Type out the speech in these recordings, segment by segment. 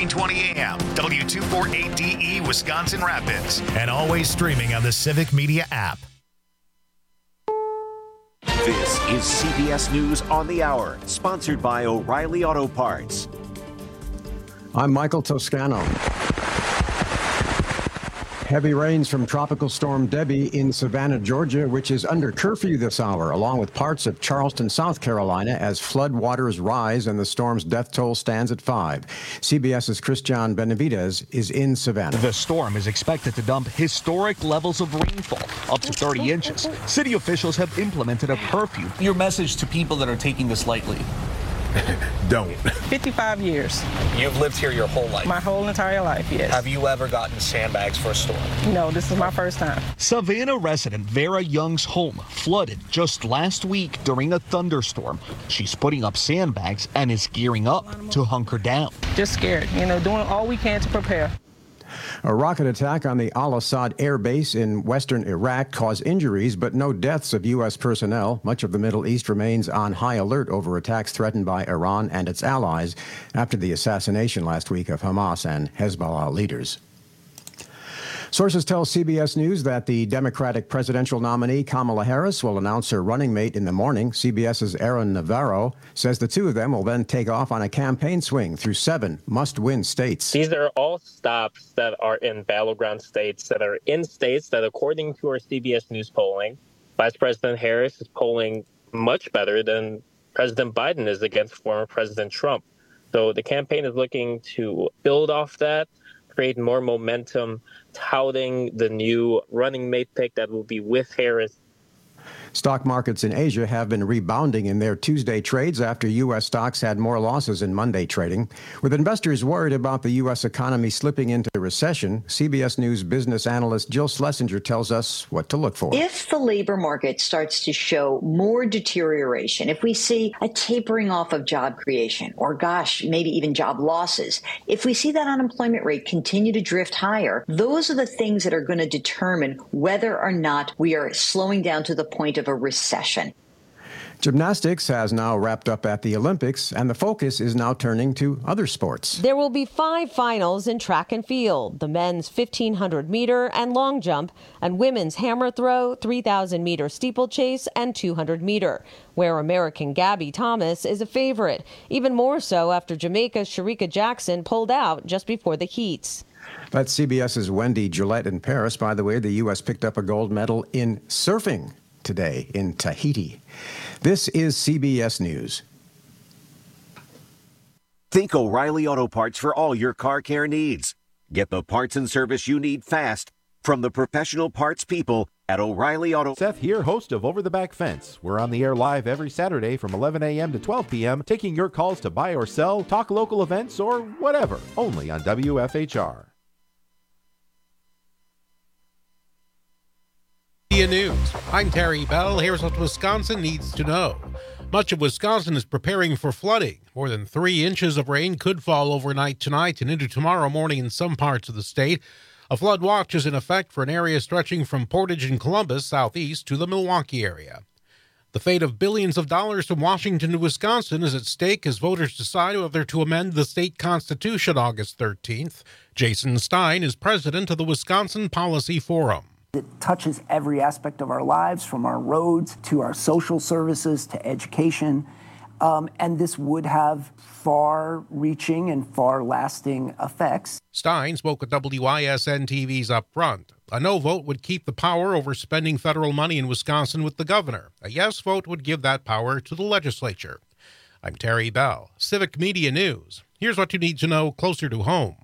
1420 AM, W248DE, Wisconsin Rapids, and always streaming on the Civic Media app. This is CBS News on the Hour, sponsored by O'Reilly Auto Parts. I'm Michael Toscano. Heavy rains from Tropical Storm Debbie in Savannah, Georgia, which is under curfew this hour, along with parts of Charleston, South Carolina, as flood waters rise and the storm's death toll stands at 5. CBS's Christian Benavidez is in Savannah. The storm is expected to dump historic levels of rainfall, up to 30 inches. City officials have implemented a curfew. Your message to people that are taking this lightly? Don't. 55 years. You've lived here your whole life? My whole entire life, yes. Have you ever gotten sandbags for a storm? No, this is my first time. Savannah resident Vera Young's home flooded just last week during a thunderstorm. She's putting up sandbags and is gearing up to hunker down. Just scared, doing all we can to prepare. A rocket attack on the Al-Assad air base in western Iraq caused injuries, but no deaths of U.S. personnel. Much of the Middle East remains on high alert over attacks threatened by Iran and its allies after the assassination last week of Hamas and Hezbollah leaders. Sources tell CBS News that the Democratic presidential nominee Kamala Harris will announce her running mate in the morning. CBS's Aaron Navarro says the two of them will then take off on a campaign swing through 7 must-win states. These are all stops that are in battleground states that are in states that, according to our CBS News polling, Vice President Harris is polling much better than President Biden is against former President Trump. So the campaign is looking to build off that, create more momentum, touting the new running mate pick that will be with Harris. Stock markets in Asia have been rebounding in their Tuesday trades after U.S. stocks had more losses in Monday trading. With investors worried about the U.S. economy slipping into recession, CBS News business analyst Jill Schlesinger tells us what to look for. If the labor market starts to show more deterioration, if we see a tapering off of job creation, or maybe even job losses, if we see that unemployment rate continue to drift higher, those are the things that are going to determine whether or not we are slowing down to the point of a recession. Gymnastics has now wrapped up at the Olympics, and the focus is now turning to other sports. There will be 5 finals in track and field, the men's 1,500 meter and long jump, and women's hammer throw, 3,000 meter steeplechase, and 200 meter, where American Gabby Thomas is a favorite, even more so after Jamaica's Shericka Jackson pulled out just before the heats. That's CBS's Wendy Gillette in Paris. By the way, the U.S. picked up a gold medal in surfing today in Tahiti. This is CBS News. Think O'Reilly Auto Parts for all your car care needs. Get the parts and service you need fast from the professional parts people at O'Reilly Auto. Seth here, host of Over the Back Fence. We're on the air live every Saturday from 11 a.m. to 12 p.m., taking your calls to buy or sell, talk local events, or whatever, only on WFHR. News. I'm Terry Bell. Here's what Wisconsin needs to know. Much of Wisconsin is preparing for flooding. More than 3 inches of rain could fall overnight tonight and into tomorrow morning in some parts of the state. A flood watch is in effect for an area stretching from Portage and Columbus southeast to the Milwaukee area. The fate of billions of dollars from Washington to Wisconsin is at stake as voters decide whether to amend the state constitution August 13th. Jason Stein is president of the Wisconsin Policy Forum. It touches every aspect of our lives, from our roads to our social services to education. And this would have far-reaching and far-lasting effects. Stein spoke at WISN TV's Up Front. A no vote would keep the power over spending federal money in Wisconsin with the governor. A yes vote would give that power to the legislature. I'm Terry Bell, Civic Media News. Here's what you need to know closer to home.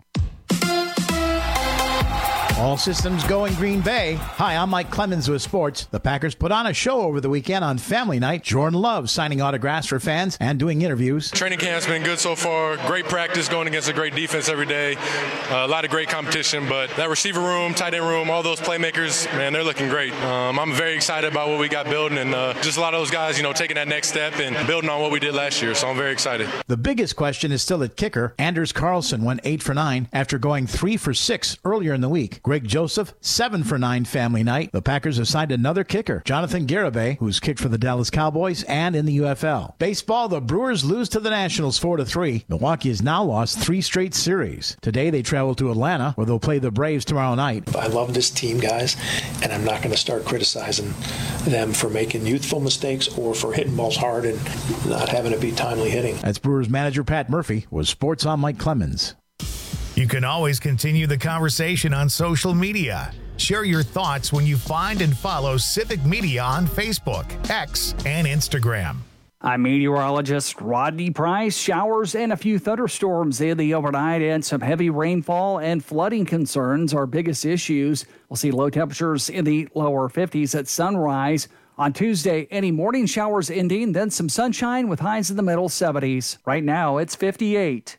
All systems go in Green Bay. Hi, I'm Mike Clemens with sports. The Packers put on a show over the weekend on Family Night. Jordan Love signing autographs for fans and doing interviews. Training camp's been good so far. Great practice, going against a great defense every day. A lot of great competition, but that receiver room, tight end room, all those playmakers, man, they're looking great. I'm very excited about what we got building, and just a lot of those guys, taking that next step and building on what we did last year. So I'm very excited. The biggest question is still at kicker. Anders Carlson went 8 for 9 after going 3 for 6 earlier in the week. Greg Joseph, 7 for 9 family night. The Packers have signed another kicker, Jonathan Garibay, who's kicked for the Dallas Cowboys and in the UFL. Baseball, the Brewers lose to the Nationals 4-3. Milwaukee has now lost 3 straight series. Today they travel to Atlanta, where they'll play the Braves tomorrow night. I love this team, guys, and I'm not going to start criticizing them for making youthful mistakes or for hitting balls hard and not having to be timely hitting. That's Brewers manager Pat Murphy. Was Sports on Mike Clemens. You can always continue the conversation on social media. Share your thoughts when you find and follow Civic Media on Facebook, X, and Instagram. I'm meteorologist Rodney Price. Showers and a few thunderstorms in the overnight and some heavy rainfall and flooding concerns are biggest issues. We'll see low temperatures in the lower 50s at sunrise. On Tuesday, any morning showers ending, then some sunshine with highs in the middle 70s. Right now, it's 58.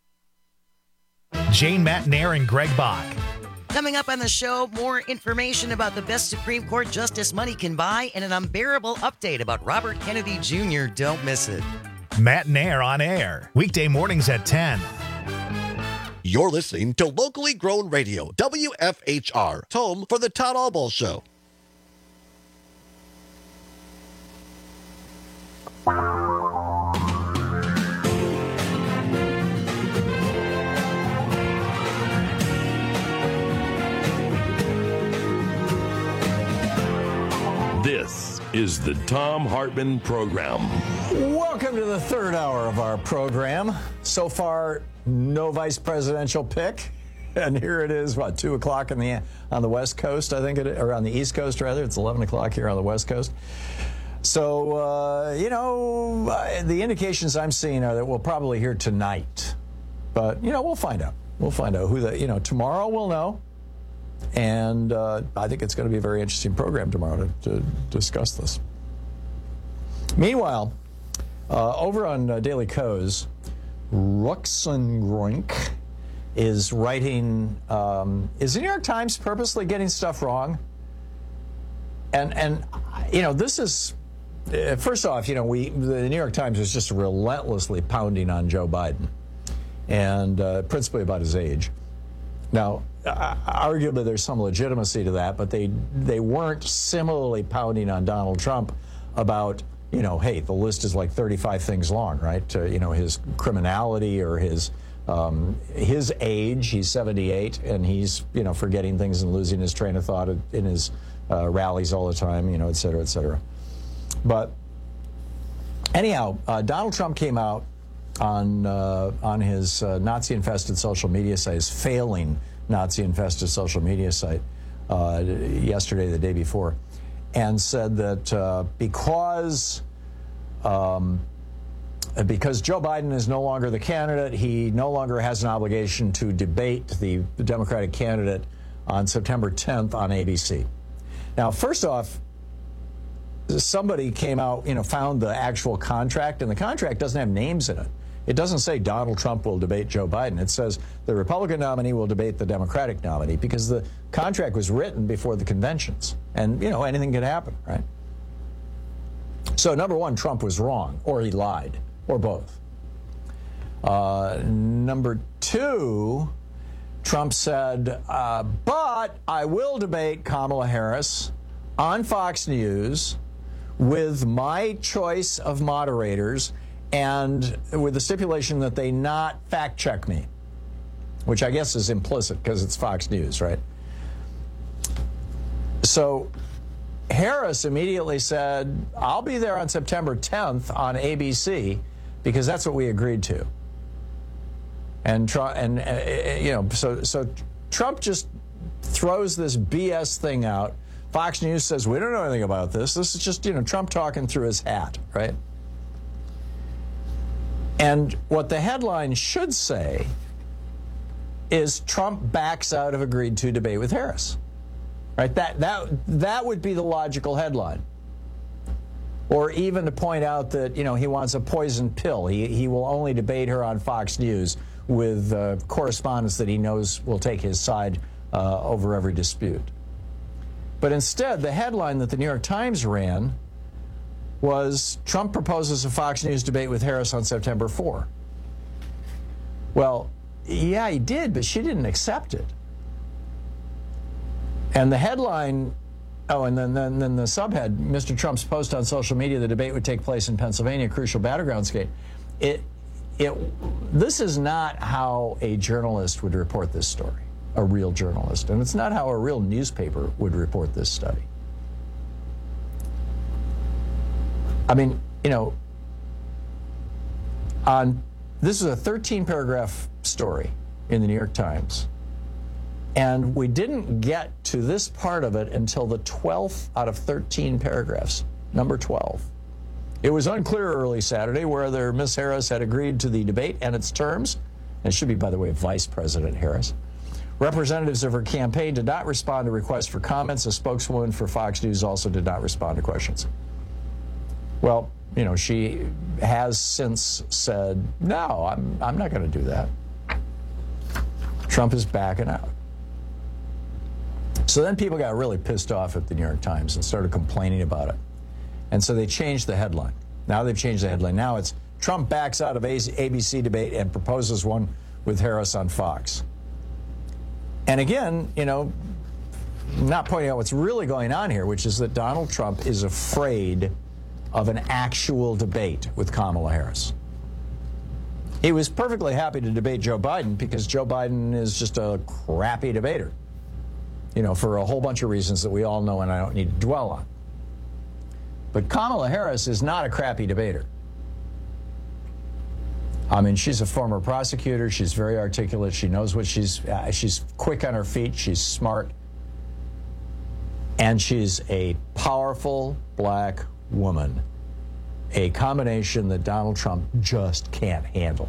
Jane Matnair and Greg Bach. Coming up on the show, more information about the best Supreme Court justice money can buy and an unbearable update about Robert Kennedy Jr. Don't miss it. Matnair on air, weekday mornings at 10. You're listening to locally grown radio, WFHR, home for the Todd Albaugh Show. This is the Thom Hartmann Program. Welcome to the third hour of our program. So far, no vice presidential pick. And here it is, 2 o'clock on the West Coast, I think, or on the East Coast, rather. It's 11 o'clock here on the West Coast. So, the indications I'm seeing are that we'll probably hear tonight. But, we'll find out. We'll find out who tomorrow we'll know. And I think it's going to be a very interesting program tomorrow to discuss this. Meanwhile, over on Daily Kos, Ruxenroink is writing, is the New York Times purposely getting stuff wrong? And this is, first off, the New York Times is just relentlessly pounding on Joe Biden, and principally about his age. Now, arguably there's some legitimacy to that, but they weren't similarly pounding on Donald Trump about, hey, the list is like 35 things long, right? His criminality or his age. He's 78, and he's, forgetting things and losing his train of thought in his rallies all the time, et cetera, et cetera. But anyhow, Donald Trump came out on his Nazi-infested social media site, his failing Nazi-infested social media site yesterday, the day before, and said that because Joe Biden is no longer the candidate, he no longer has an obligation to debate the Democratic candidate on September 10th on ABC. Now, first off, somebody came out, found the actual contract, and the contract doesn't have names in it. It doesn't say Donald Trump will debate Joe Biden. It says the Republican nominee will debate the Democratic nominee, because the contract was written before the conventions. And, anything can happen, right? So, number one, Trump was wrong, or he lied, or both. Number two, Trump said, but I will debate Kamala Harris on Fox News with my choice of moderators, and with the stipulation that they not fact-check me, which I guess is implicit because it's Fox News, right? So Harris immediately said, I'll be there on September 10th on ABC because that's what we agreed to. And so Trump just throws this BS thing out. Fox News says, we don't know anything about this. This is just, Trump talking through his hat, right? And what the headline should say is Trump backs out of agreed to debate with Harris, right? That would be the logical headline. Or even to point out that, he wants a poison pill. He will only debate her on Fox News with correspondents that he knows will take his side over every dispute. But instead, the headline that the New York Times ran was Trump proposes a Fox News debate with Harris on September 4. Well, yeah, he did, but she didn't accept it. And the headline, and then the subhead, Mr. Trump's post on social media, the debate would take place in Pennsylvania, crucial battleground state. This is not how a journalist would report this story, a real journalist. And it's not how a real newspaper would report this study. I mean, this is a 13-paragraph story in the New York Times. And we didn't get to this part of it until the 12th out of 13 paragraphs, number 12. It was unclear early Saturday whether Ms. Harris had agreed to the debate and its terms. And it should be, by the way, Vice President Harris. Representatives of her campaign did not respond to requests for comments. A spokeswoman for Fox News also did not respond to questions. Well, she has since said, no, I'm not going to do that. Trump is backing out. So then people got really pissed off at the New York Times and started complaining about it. And so they changed the headline. Now they've changed the headline. Now it's Trump backs out of ABC debate and proposes one with Harris on Fox. And again, not pointing out what's really going on here, which is that Donald Trump is afraid of an actual debate with Kamala Harris. He was perfectly happy to debate Joe Biden because Joe Biden is just a crappy debater, for a whole bunch of reasons that we all know and I don't need to dwell on. But Kamala Harris is not a crappy debater. I mean, she's a former prosecutor. She's very articulate. She knows what she's quick on her feet. She's smart. And she's a powerful black woman, a combination that Donald Trump just can't handle.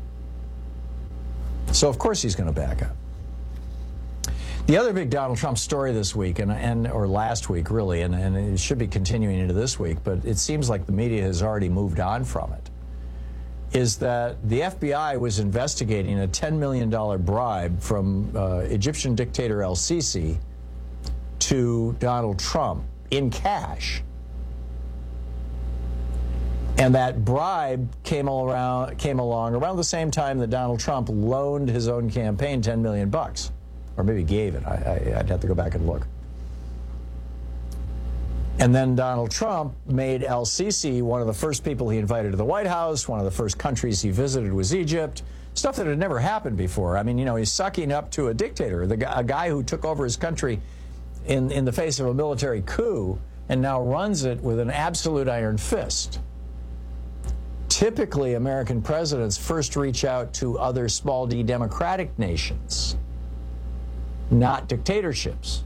So, of course, he's going to back up. The other big Donald Trump story this week, or last week, really, and it should be continuing into this week, but it seems like the media has already moved on from it, is that the FBI was investigating a $10 million bribe from Egyptian dictator el-Sisi to Donald Trump in cash. And that bribe came along around the same time that Donald Trump loaned his own campaign $10 million. Or maybe gave it. I'd have to go back and look. And then Donald Trump made el-Sisi one of the first people he invited to the White House. One of the first countries he visited was Egypt. Stuff that had never happened before. I mean, he's sucking up to a dictator, a guy who took over his country in the face of a military coup and now runs it with an absolute iron fist. Typically, American presidents first reach out to other small d democratic nations, not dictatorships.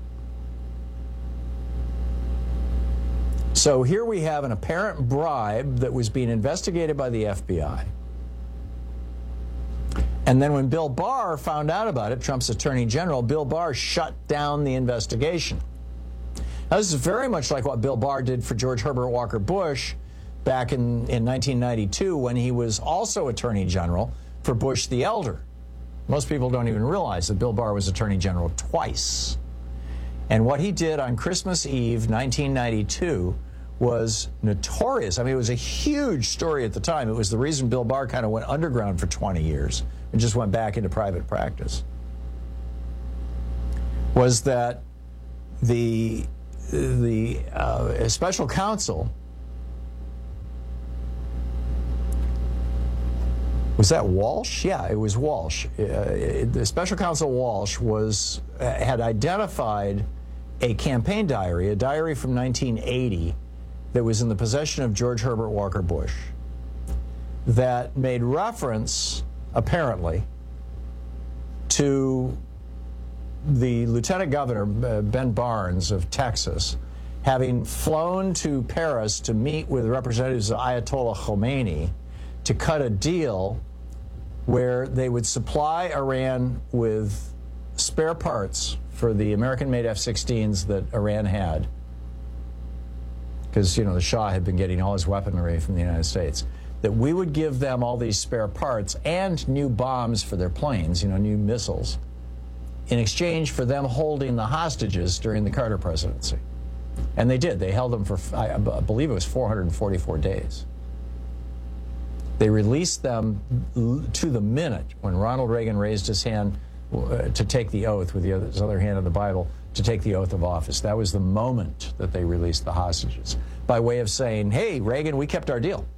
So here we have an apparent bribe that was being investigated by the FBI. And then when Bill Barr found out about it, Trump's attorney general, Bill Barr shut down the investigation. Now, this is very much like what Bill Barr did for George Herbert Walker Bush back in 1992 when he was also attorney general for Bush the Elder. Most people don't even realize that Bill Barr was attorney general twice. And what he did on Christmas Eve, 1992, was notorious. I mean, it was a huge story at the time. It was the reason Bill Barr kind of went underground for 20 years and just went back into private practice. Was that the special counsel, was that Walsh? Yeah, it was Walsh. The special counsel Walsh had identified a campaign diary, a diary from 1980 that was in the possession of George Herbert Walker Bush that made reference, apparently, to the Lieutenant Governor, Ben Barnes of Texas, having flown to Paris to meet with representatives of Ayatollah Khomeini to cut a deal where they would supply Iran with spare parts for the American-made F-16s that Iran had, because, the Shah had been getting all his weaponry from the United States, that we would give them all these spare parts and new bombs for their planes, new missiles, in exchange for them holding the hostages during the Carter presidency. And they did. They held them for, I believe it was 444 days. They released them to the minute when Ronald Reagan raised his hand to take the oath with his other hand on the Bible. to take the oath of office. That was the moment that they released the hostages, by way of saying, hey, Reagan, we kept our deal.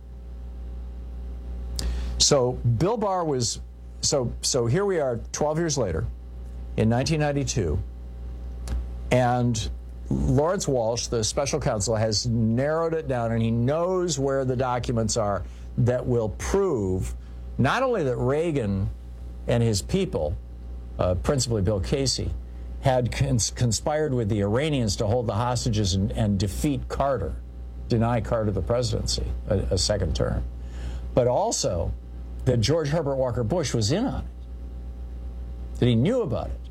So Bill Barr was, so here we are 12 years later in 1992, and Lawrence Walsh, the special counsel, has narrowed it down, and he knows where the documents are that will prove not only that Reagan and his people, principally Bill Casey, had conspired with the Iranians to hold the hostages and defeat Carter, deny Carter the presidency, a second term, but also that George Herbert Walker Bush was in on it, that he knew about it.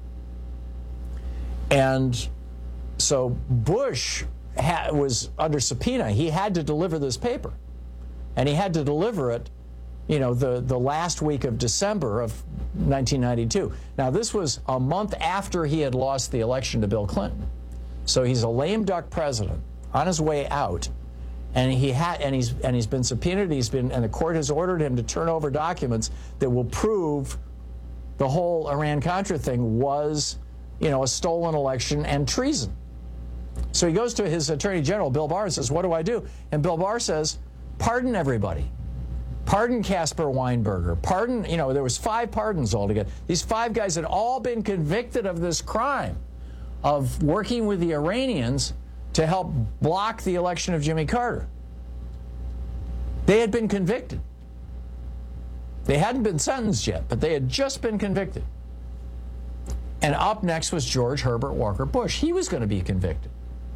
And so Bush was under subpoena. He had to deliver this paper, and he had to deliver it, the last week of December of 1992. Now, this was a month after he had lost the election to Bill Clinton. So he's a lame duck president on his way out, and he's been subpoenaed. And the court has ordered him to turn over documents that will prove the whole Iran-Contra thing was, a stolen election and treason. So he goes to his attorney general, Bill Barr, and says, what do I do? And Bill Barr says, pardon everybody. Pardon Caspar Weinberger. Pardon, there was 5 pardons altogether. These 5 guys had all been convicted of this crime of working with the Iranians to help block the election of Jimmy Carter. They had been convicted. They hadn't been sentenced yet, but they had just been convicted. And up next was George Herbert Walker Bush. He was going to be convicted.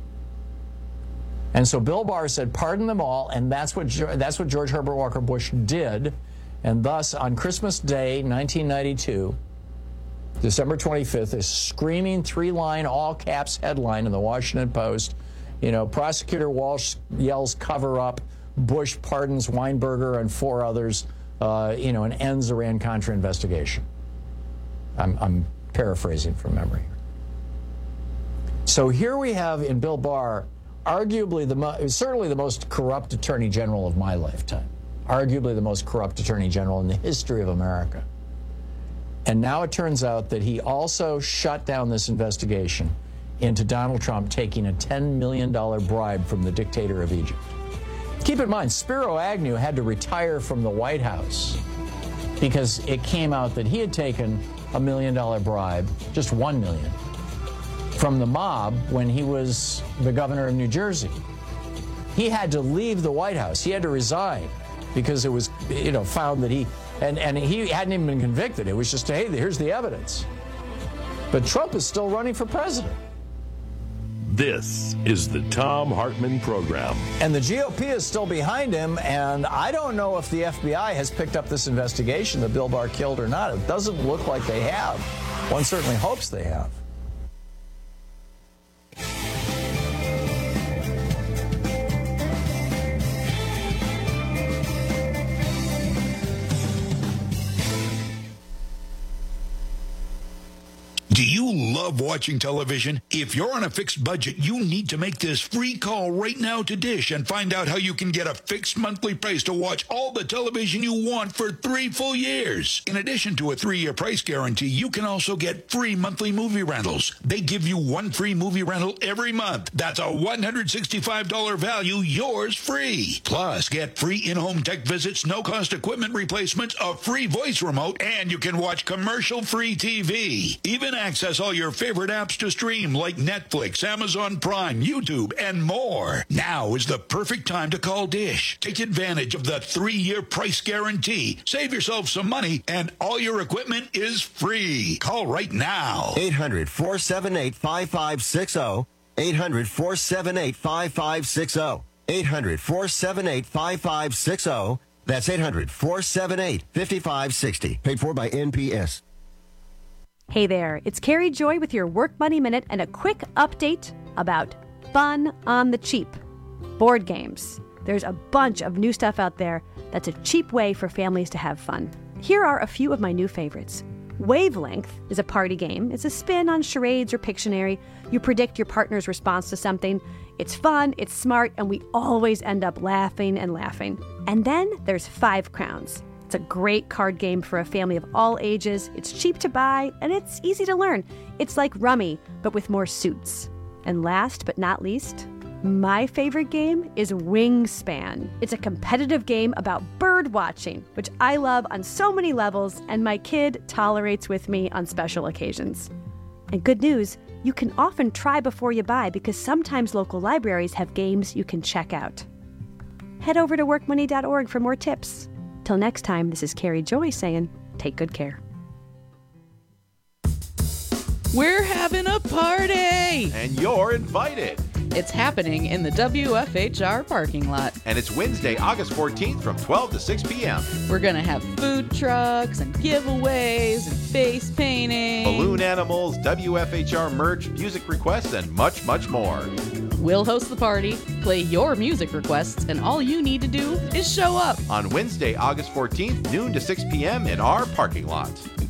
And so Bill Barr said, pardon them all, and that's what George Herbert Walker Bush did. And thus, on Christmas Day, 1992, December 25th, a screaming 3-line, all-caps headline in the Washington Post, Prosecutor Walsh yells, cover up, Bush pardons Weinberger and 4 others, and ends Iran-Contra investigation. I'm paraphrasing from memory here. So here we have in Bill Barr, arguably certainly the most corrupt attorney general of my lifetime, arguably the most corrupt attorney general in the history of America. And now it turns out that he also shut down this investigation into Donald Trump taking a $10 million bribe from the dictator of Egypt. Keep in mind, Spiro Agnew had to retire from the White House because it came out that he had taken a $1 million bribe, just $1 million, from the mob when he was the governor of New Jersey. He had to leave the White House. He had to resign because it was, found that he hadn't even been convicted. It was just, hey, here's the evidence. But Trump is still running for president. This is the Thom Hartmann Program. And the GOP is still behind him, and I don't know if the FBI has picked up this investigation that Bill Barr killed or not. It doesn't look like they have. One certainly hopes they have. Do you love watching television? If you're on a fixed budget, you need to make this free call right now to Dish and find out how you can get a fixed monthly price to watch all the television you want for 3 full years. In addition to a 3-year price guarantee, you can also get free monthly movie rentals. They give you 1 free movie rental every month. That's a $165 value, yours free. Plus, get free in-home tech visits, no-cost equipment replacements, a free voice remote, and you can watch commercial-free TV. Even access all your favorite apps to stream like Netflix, Amazon Prime, YouTube, and more. Now is the perfect time to call Dish. Take advantage of the 3-year price guarantee. Save yourself some money, and all your equipment is free. Call right now. 800-478-5560. 800-478-5560. 800-478-5560. That's 800-478-5560. Paid for by NPS. Hey there, it's Carrie Joy with your Work Money Minute and a quick update about fun on the cheap. Board games. There's a bunch of new stuff out there that's a cheap way for families to have fun. Here are a few of my new favorites. Wavelength is a party game. It's a spin on charades or Pictionary. You predict your partner's response to something. It's fun, it's smart, and we always end up laughing and laughing. And then there's 5 Crowns. It's It's a great card game for a family of all ages. It's cheap to buy, and it's easy to learn. It's like Rummy, but with more suits. And last but not least, my favorite game is Wingspan. It's a competitive game about bird watching, which I love on so many levels, and my kid tolerates with me on special occasions. And good news, you can often try before you buy because sometimes local libraries have games you can check out. Head over to workmoney.org for more tips. Till next time, this is Carrie Joy saying, take good care. We're having a party! And you're invited. It's happening in the WFHR parking lot. And it's Wednesday, August 14th from 12 to 6 p.m. We're going to have food trucks and giveaways and face painting. Balloon animals, WFHR merch, music requests, and much, much more. We'll host the party, play your music requests, and all you need to do is show up. On Wednesday, August 14th, noon to 6 p.m. in our parking lot.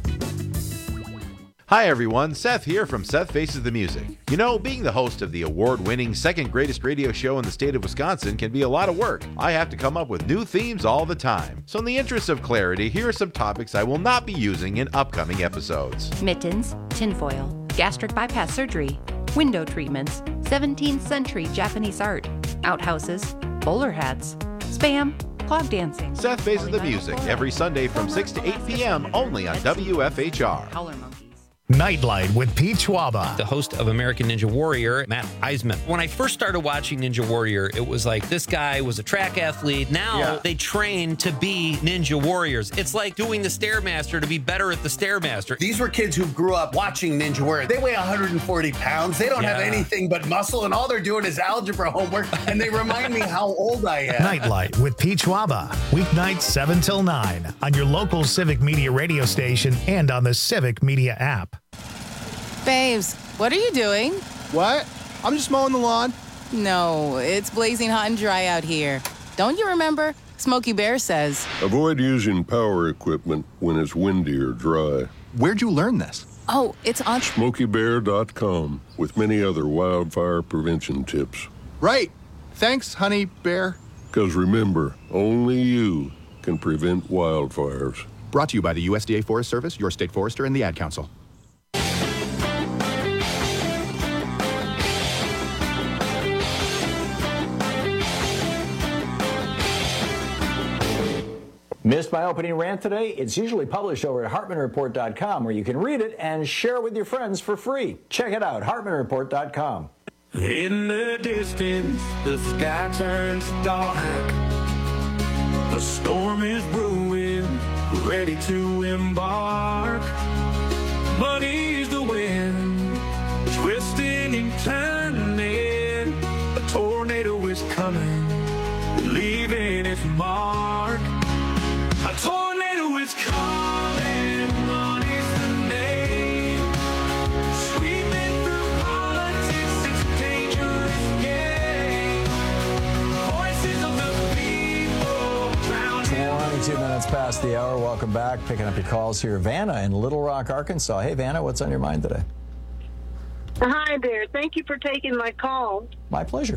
Hi everyone, Seth here from Seth Faces the Music. You know, being the host of the award-winning second greatest radio show in the state of Wisconsin can be a lot of work. I have to come up with new themes all the time. So in the interest of clarity, here are some topics I will not be using in upcoming episodes. Mittens, tinfoil, gastric bypass surgery, window treatments, 17th century Japanese art, outhouses, bowler hats, spam, clog dancing. Seth Faces the Music, every Sunday from 6 to 8 p.m. only on WFHR. Nightlight with Pete Schwaba. The host of American Ninja Warrior, Matt Eisman. When I first started watching Ninja Warrior, it was like this guy was a track athlete. Now they train to be Ninja Warriors. It's like doing the Stairmaster to be better at the Stairmaster. These were kids who grew up watching Ninja Warrior. They weigh 140 pounds. They don't have anything but muscle, and all they're doing is algebra homework, and they remind me how old I am. Nightlight with Pete Schwaba. Weeknights 7 till 9 on your local Civic Media radio station and on the Civic Media app. Babes, what are you doing? What? I'm just mowing the lawn. No, it's blazing hot and dry out here. Don't you remember? Smokey Bear says. Avoid using power equipment when it's windy or dry. Where'd you learn this? Oh, it's on SmokeyBear.com with many other wildfire prevention tips. Right. Thanks, Honey Bear. Because remember, only you can prevent wildfires. Brought to you by the USDA Forest Service, your state forester, and the Ad Council. Missed my opening rant today? It's usually published over at HartmanReport.com, where you can read it and share it with your friends for free. Check it out, HartmanReport.com. In the distance, the sky turns dark. A storm is brewing, ready to embark. Muddy's the wind, twisting and turning. A tornado is coming, leaving its mark. A tornado is coming, money's the name. Sweeping through politics, it's a dangerous game. Voices of the people drown. 22 minutes past the hour. Welcome back. Picking up your calls here. Vanna in Little Rock, Arkansas. Hey, Vanna, what's on your mind today? Hi there. Thank you for taking my call. My pleasure.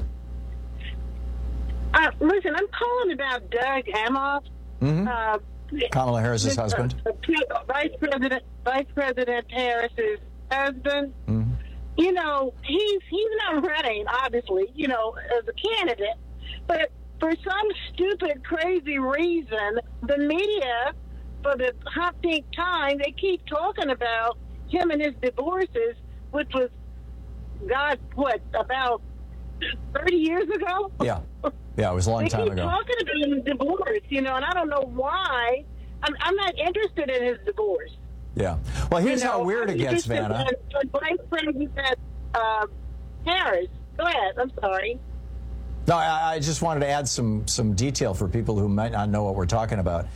Listen, I'm calling about Doug Emhoff. Kamala Harris's husband. Vice President Harris's husband. Mm-hmm. You know, he's not running, obviously, you know, as a candidate. But for some stupid, crazy reason, the media, for the Hot Pink Time, they keep talking about him and his divorces, which was, God, what, about 30 years ago? Yeah. Yeah, it was a long time ago. They keep talking about his divorce, you know, and I don't know why. I'm not interested in his divorce. Yeah. Well, here's how weird it gets, Vanna. Vice President Harris. Go ahead. I'm sorry. No, I just wanted to add some detail for people who might not know what we're talking about.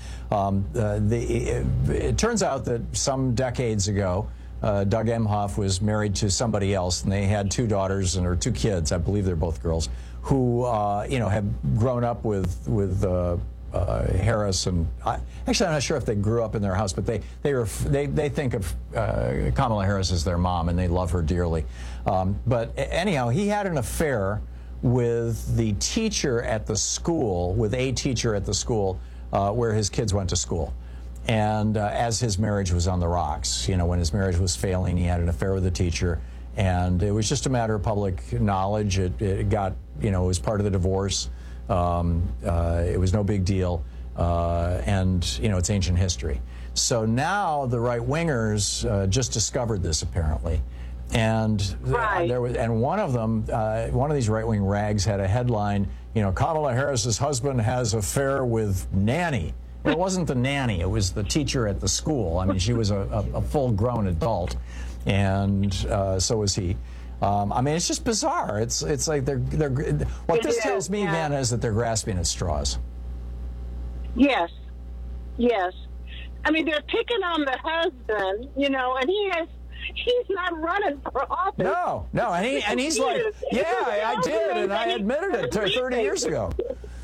It turns out that some decades ago, Doug Emhoff was married to somebody else, and they had two daughters or two kids. I believe they're both girls, who have grown up with Harris. And actually, I'm not sure if they grew up in their house, but they think of Kamala Harris as their mom, and they love her dearly. But anyhow, he had an affair with the teacher at the school, with a teacher at the school where his kids went to school. And as his marriage was on the rocks, when his marriage was failing, he had an affair with a teacher. And it was just a matter of public knowledge. It got, it was part of the divorce. It was no big deal. And, it's ancient history. So now the right-wingers just discovered this, apparently. And one of them, one of these right-wing rags had a headline, Kamala Harris's husband has affair with nanny. Well, it wasn't the nanny, it was the teacher at the school. I mean, she was a full-grown adult, and so was he. I mean, it's just bizarre. It's like they're what this tells me, Vanna, is that they're grasping at straws. Yes. I mean, they're picking on the husband, and he's not running for office. No, and he's like, yeah, I did, and I admitted it 30 years ago.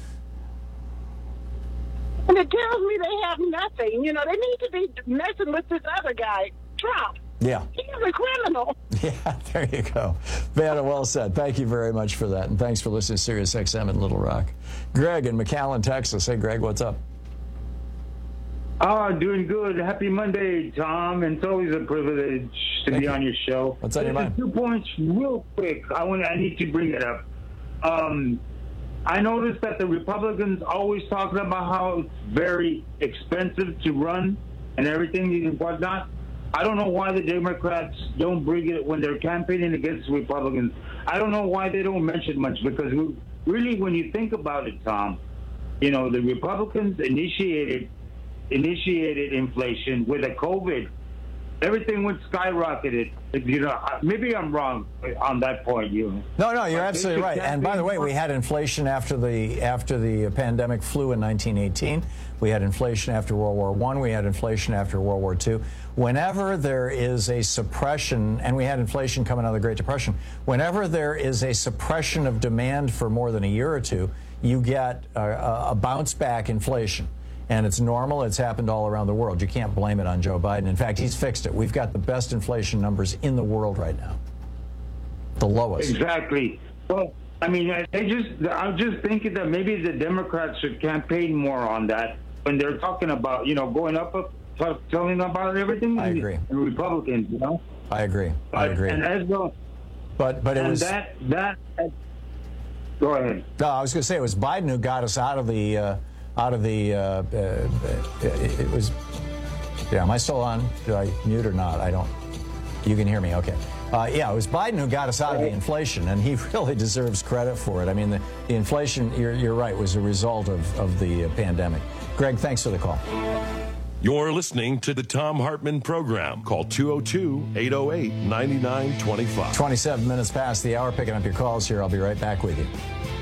And it tells me they have nothing. They need to be messing with this other guy, Trump. Yeah. He's a criminal. Yeah, there you go. Vanna, well said. Thank you very much for that, and thanks for listening to Sirius XM in Little Rock. Greg in McAllen, Texas. Hey, Greg, what's up? Doing good. Happy Monday, Tom. And it's always a privilege to be on your show. What's on your mind? 2 points real quick. I need to bring it up. I noticed that the Republicans always talking about how it's very expensive to run and everything and whatnot. I don't know why the Democrats don't bring it when they're campaigning against the Republicans. I don't know why they don't mention much, because really, when you think about it, Tom, the Republicans initiated inflation with the COVID. Everything went skyrocketed. Maybe I'm wrong on that point. No, you're absolutely right. And by the way, we had inflation after the pandemic flew in 1918. We had inflation after World War I. We had inflation after World War II. Whenever there is a suppression, and we had inflation coming out of the Great Depression, whenever there is a suppression of demand for more than a year or two, you get a bounce back inflation. And it's normal. It's happened all around the world. You can't blame it on Joe Biden. In fact, he's fixed it. We've got the best inflation numbers in the world right now. The lowest. Exactly. Well, I mean, I'm just thinking that maybe the Democrats should campaign more on that when they're talking about, going up, telling about everything. I agree. And Republicans, I agree. And as well. But it was that. Go ahead. No, I was going to say it was Biden who got us out of the. It was, am I still on? Do I mute or not? I don't. You can hear me, okay. It was Biden who got us out of the inflation, and he really deserves credit for it. I mean, the inflation, you're right, was a result of the pandemic. Greg, thanks for the call. You're listening to the Thom Hartmann Program. Call 202-808-9925. 27 minutes past the hour, picking up your calls here. I'll be right back with you.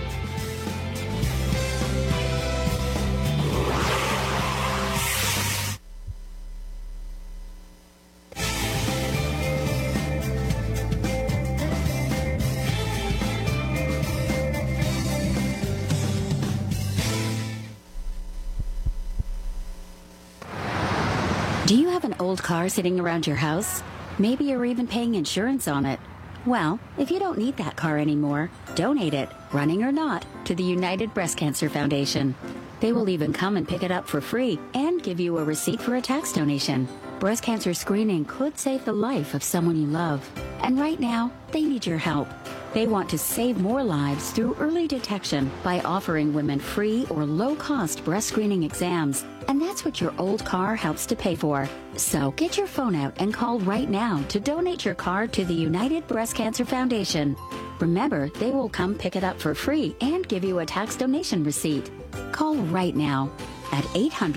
Do you have an old car sitting around your house? Maybe you're even paying insurance on it. Well, if you don't need that car anymore, donate it, running or not, to the United Breast Cancer Foundation. They will even come and pick it up for free and give you a receipt for a tax donation. Breast cancer screening could save the life of someone you love. And right now, they need your help. They want to save more lives through early detection by offering women free or low-cost breast screening exams. And that's what your old car helps to pay for. So get your phone out and call right now to donate your car to the United Breast Cancer Foundation. Remember, they will come pick it up for free and give you a tax donation receipt. Call right now at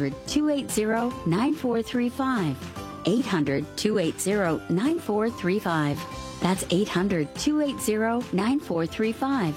800-280-9435. 800-280-9435. That's 800-280-9435.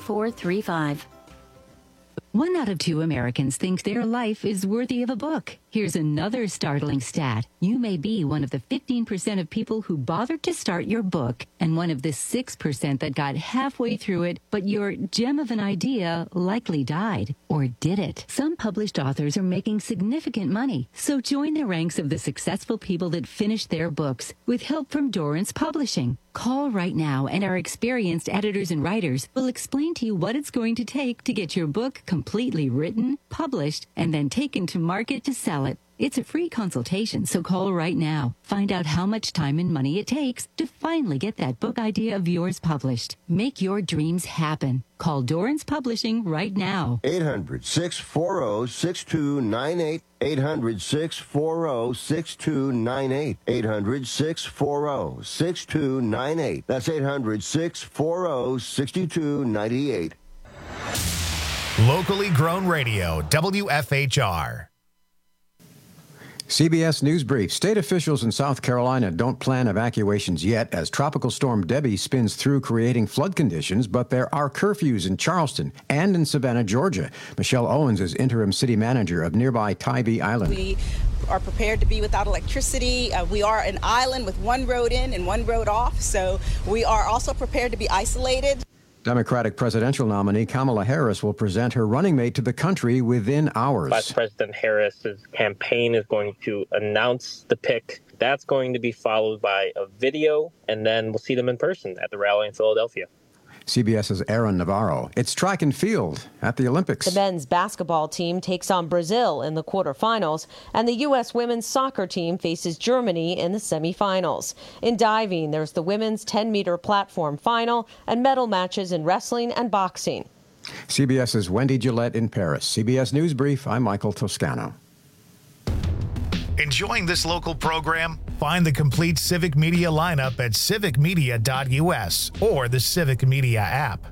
800-280-9435. 1 out of 2 Americans think their life is worthy of a book. Here's another startling stat. You may be one of the 15% of people who bothered to start your book and one of the 6% that got halfway through it, but your gem of an idea likely died. Or did it? Some published authors are making significant money, so join the ranks of the successful people that finished their books with help from Dorrance Publishing. Call right now and our experienced editors and writers will explain to you what it's going to take to get your book completely written, published, and then taken to market to sell it. It's a free consultation, so call right now. Find out how much time and money it takes to finally get that book idea of yours published. Make your dreams happen. Call Dorrance Publishing right now. 800-640-6298. 800-640-6298. 800-640-6298. That's 800-640-6298. Locally grown radio, WFHR. CBS News Brief. State officials in South Carolina don't plan evacuations yet as Tropical Storm Debbie spins through, creating flood conditions, but there are curfews in Charleston and in Savannah, Georgia. Michelle Owens is interim city manager of nearby Tybee Island. We are prepared to be without electricity. We are an island with one road in and one road off, so we are also prepared to be isolated. Democratic presidential nominee Kamala Harris will present her running mate to the country within hours. Vice President Harris's campaign is going to announce the pick. That's going to be followed by a video, and then we'll see them in person at the rally in Philadelphia. CBS's Aaron Navarro. It's track and field at the Olympics. The men's basketball team takes on Brazil in the quarterfinals, and the U.S. women's soccer team faces Germany in the semifinals. In diving, there's the women's 10-meter platform final and medal matches in wrestling and boxing. CBS's Wendy Gillette in Paris. CBS News Brief, I'm Michael Toscano. Enjoying this local program? Find the complete Civic Media lineup at civicmedia.us or the Civic Media app.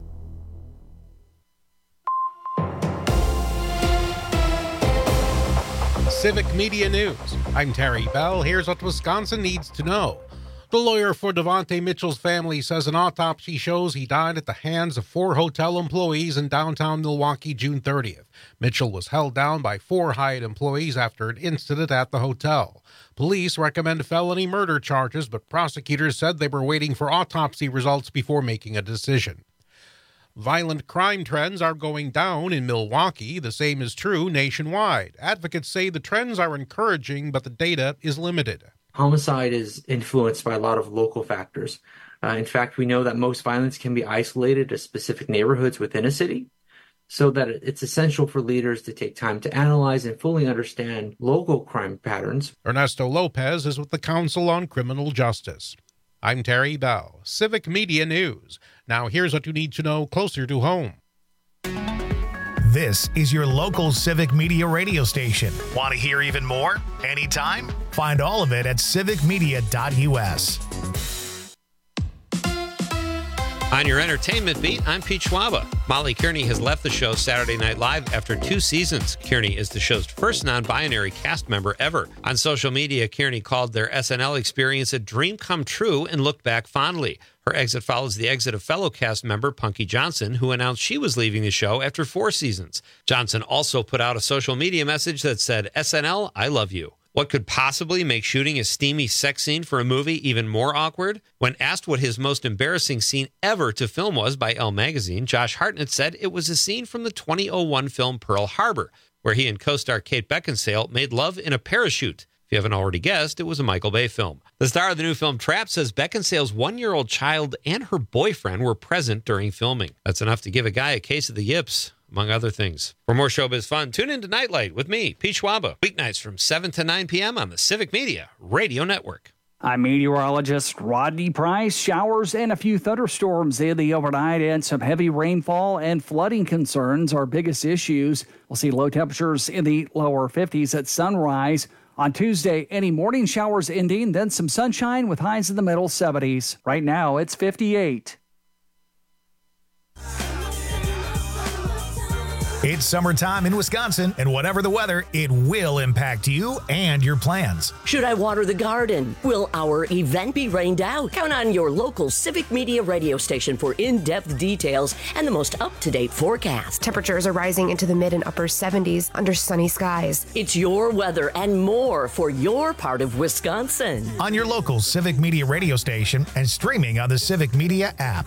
Civic Media News. I'm Terry Bell. Here's what Wisconsin needs to know. The lawyer for Devontae Mitchell's family says an autopsy shows he died at the hands of 4 hotel employees in downtown Milwaukee June 30th. Mitchell was held down by 4 Hyatt employees after an incident at the hotel. Police recommend felony murder charges, but prosecutors said they were waiting for autopsy results before making a decision. Violent crime trends are going down in Milwaukee. The same is true nationwide. Advocates say the trends are encouraging, but the data is limited. Homicide is influenced by a lot of local factors. In fact, we know that most violence can be isolated to specific neighborhoods within a city, so that it's essential for leaders to take time to analyze and fully understand local crime patterns. Ernesto Lopez is with the Council on Criminal Justice. I'm Terry Bell, Civic Media News. Now here's what you need to know closer to home. This is your local Civic Media radio station. Want to hear even more? Anytime? Find all of it at civicmedia.us. On your entertainment beat, I'm Pete Schwaba. Molly Kearney has left the show Saturday Night Live after 2 seasons. Kearney is the show's first non-binary cast member ever. On social media, Kearney called their SNL experience a dream come true and looked back fondly. Her exit follows the exit of fellow cast member Punky Johnson, who announced she was leaving the show after 4 seasons. Johnson also put out a social media message that said, "SNL, I love you." What could possibly make shooting a steamy sex scene for a movie even more awkward? When asked what his most embarrassing scene ever to film was by Elle magazine, Josh Hartnett said it was a scene from the 2001 film Pearl Harbor, where he and co-star Kate Beckinsale made love in a parachute. If you haven't already guessed, it was a Michael Bay film. The star of the new film Trapped says Beckinsale's 1-year-old child and her boyfriend were present during filming. That's enough to give a guy a case of the yips, among other things. For more showbiz fun, tune in to Nightlight with me, Pete Schwaba, weeknights from 7 to 9 p.m. on the Civic Media Radio Network. I'm meteorologist Rodney Price. Showers and a few thunderstorms in the overnight and some heavy rainfall and flooding concerns are biggest issues. We'll see low temperatures in the lower 50s at sunrise. On Tuesday, any morning showers ending, then some sunshine with highs in the middle 70s. Right now, it's 58. It's summertime in Wisconsin, and whatever the weather, it will impact you and your plans. Should I water the garden? Will our event be rained out? Count on your local Civic Media radio station for in-depth details and the most up-to-date forecast. Temperatures are rising into the mid and upper 70s under sunny skies. It's your weather and more for your part of Wisconsin. On your local Civic Media radio station and streaming on the Civic Media app.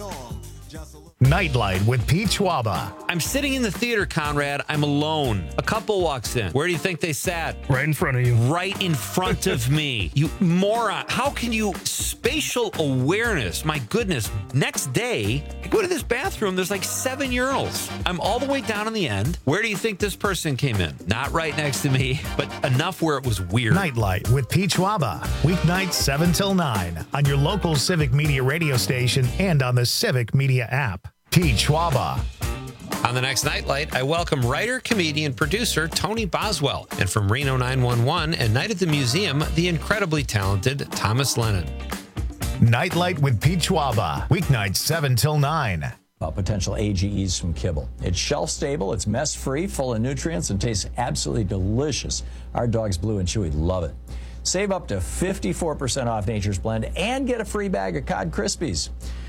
Nightlight with Pete Schwaba. I'm sitting in the theater, Conrad. I'm alone. A couple walks in. Where do you think they sat? Right in front of you. Right in front of me. You moron. How can you... Spatial awareness. My goodness. Next day, I go to this bathroom. There's like 7 urinals. I'm all the way down in the end. Where do you think this person came in? Not right next to me, but enough where it was weird. Nightlight with Pete Schwaba. Weeknights 7 till 9 on your local Civic Media radio station and on the Civic Media app. Pete Schwaba. On the next Nightlight, I welcome writer, comedian, producer Tony Boswell, and from Reno 911 and Night at the Museum, the incredibly talented Thomas Lennon. Nightlight with Pete Schwaba. Weeknights 7 till 9. Potential AGEs from kibble. It's shelf stable, it's mess free, full of nutrients, and tastes absolutely delicious. Our dogs Blue and Chewy love it. Save up to 54% off Nature's Blend and get a free bag of Cod Krispies.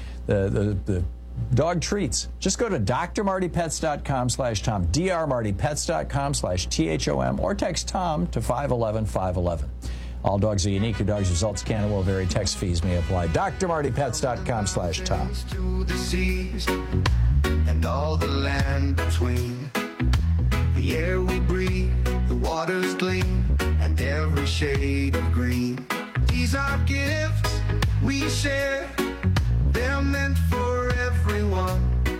The dog treats. Just go to drmartypets.com/Tom, drmartypets.com/THOM, or text Tom to 511-511. All dogs are unique. Your dog's results can and will vary. Text fees may apply. drmartypets.com/Tom. To the seas and all the land between. The air we breathe, the waters gleam, and every shade of green. These are gifts we share. They're meant for everyone.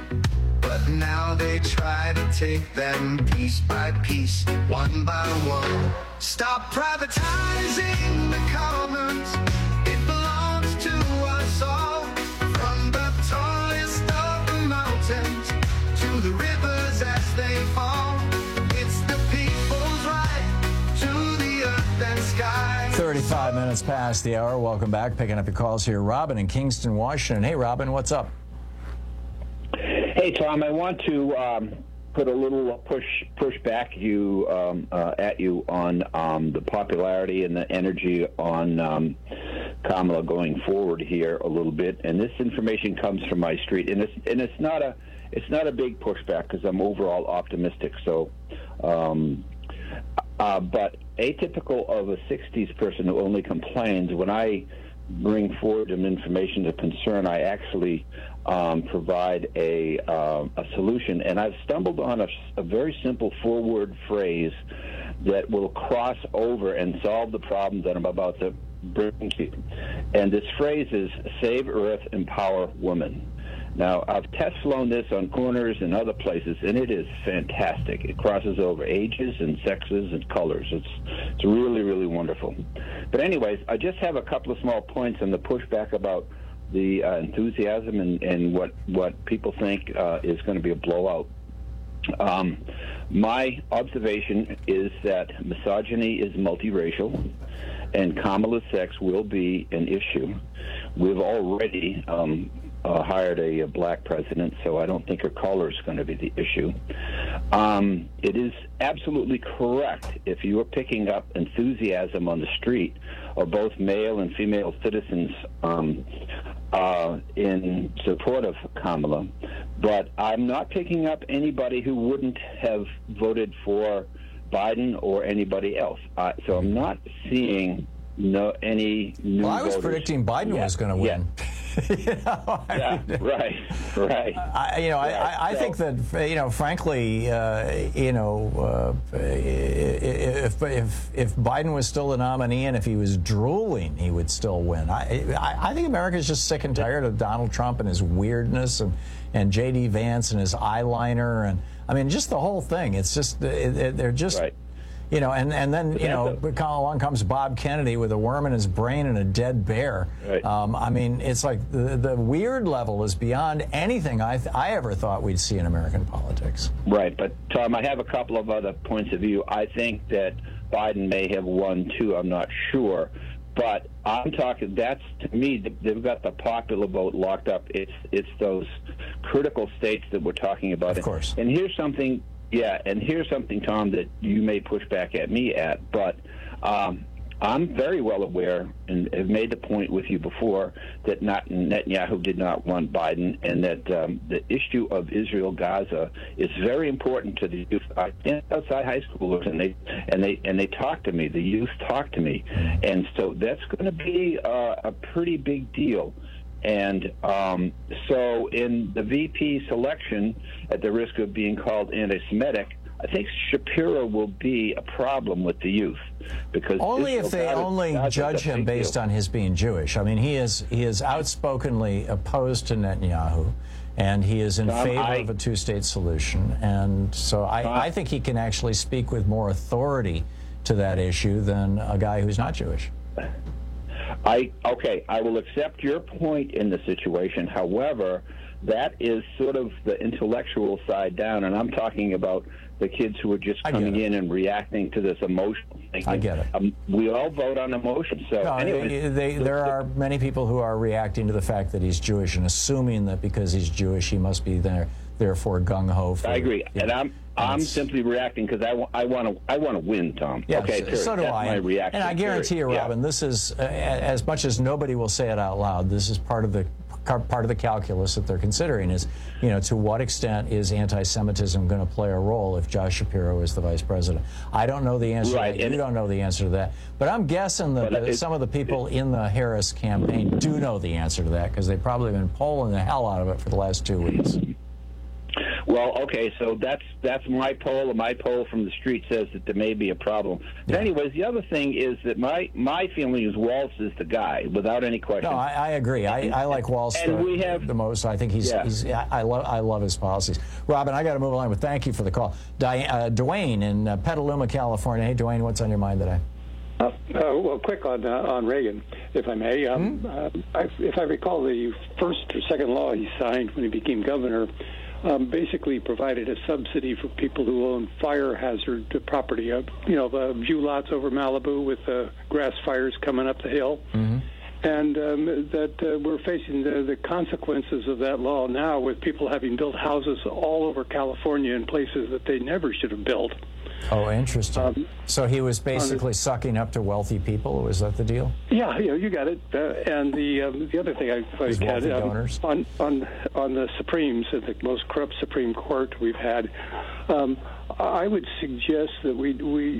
But now they try to take them piece by piece, one by one. Stop privatizing the commons. It belongs to us all. From the tallest of the mountains to the rivers as they fall. It's the people's right to the earth and sky. 35 minutes past the hour. Welcome back. Picking up your calls here. Robin in Kingston, Washington. Hey, Robin, what's up? Hey, Tom, I want to put a little push back at you on the popularity and the energy on Kamala going forward here a little bit. And this information comes from my street, and it's not a big pushback because I'm overall optimistic. So, but atypical of a 60s person who only complains, when I bring forward some information of concern, I actually provide a solution. And I've stumbled on a very simple 4-word phrase that will cross over and solve the problem that I'm about to bring to you. And this phrase is Save Earth, Empower Women. Now, I've test flown this on corners and other places, and it is fantastic. It crosses over ages and sexes and colors. It's really, really wonderful. But anyways, I just have a couple of small points on the pushback about the enthusiasm and what people think is going to be a blowout. My observation is that misogyny is multiracial, and Kamala's sex will be an issue. We've already hired a black president, so I don't think her color is going to be the issue. It is absolutely correct if you are picking up enthusiasm on the street of both male and female citizens in support of Kamala, but I'm not picking up anybody who wouldn't have voted for Biden or anybody else. So I'm not seeing any new Well, I was voters predicting Biden was going to win. Right. I think that, frankly, if Biden was still the nominee and if he was drooling, he would still win. I think America's just sick and tired of Donald Trump and his weirdness and J.D. Vance and his eyeliner. And I mean, just the whole thing. It's just, they're just... Right. And then along comes Bob Kennedy with a worm in his brain and a dead bear. Right. I mean, it's like the weird level is beyond anything I ever thought we'd see in American politics. Right, but Tom, I have a couple of other points of view. I think that Biden may have won too. I'm not sure. But I'm talking, that's, to me, they've got the popular vote locked up. It's those critical states that we're talking about. Of course. And here's something Yeah, and here's something, Tom, that you may push back at me at, but I'm very well aware and have made the point with you before that Netanyahu did not want Biden, and that the issue of Israel-Gaza is very important to the youth outside high schoolers, and they talk to me. The youth talk to me, and so that's going to be a pretty big deal. And so in the VP selection, at the risk of being called anti-Semitic, I think Shapiro will be a problem with the youth, because only if they only judge him based on his being Jewish. I mean, he is outspokenly opposed to Netanyahu, and he is in favor of a two-state solution. And so I think he can actually speak with more authority to that issue than a guy who's not Jewish. I will accept your point in the situation. However, that is sort of the intellectual side down, and I'm talking about the kids who are just coming in and reacting to this emotional thing. I get it. We all vote on emotion. So anyway, there are many people who are reacting to the fact that he's Jewish and assuming that because he's Jewish, he must be therefore gung-ho. I agree, and I'm simply reacting because I want to win, Tom. Yeah, okay, so do that's I. My reaction. And I guarantee you, Robin, this is as much as nobody will say it out loud. This is part of the calculus that they're considering is, to what extent is anti-Semitism going to play a role if Josh Shapiro is the vice president? I don't know the answer to that. You don't know the answer to that. But I'm guessing that some of the people in the Harris campaign do know the answer to that, because they've probably been polling the hell out of it for the last 2 weeks. Well, okay, so that's my poll, and my poll from the street says that there may be a problem. But anyways, the other thing is that my feeling is Waltz is the guy, without any question. No, I agree. I like Waltz the most. I think I love his policies. Robin, I got to move along, but thank you for the call. Dwayne in Petaluma, California. Hey, Dwayne, what's on your mind today? Well, quick on Reagan, if I may. If I recall, the first or second law he signed when he became governor basically provided a subsidy for people who own fire hazard property. View lots over Malibu with grass fires coming up the hill. Mm-hmm. And that we're facing the consequences of that law now, with people having built houses all over California in places that they never should have built. Oh, interesting. So he was basically sucking up to wealthy people? Was that the deal? Yeah, you got it. And the other thing I had on the Supremes, the most corrupt Supreme Court we've had, I would suggest that we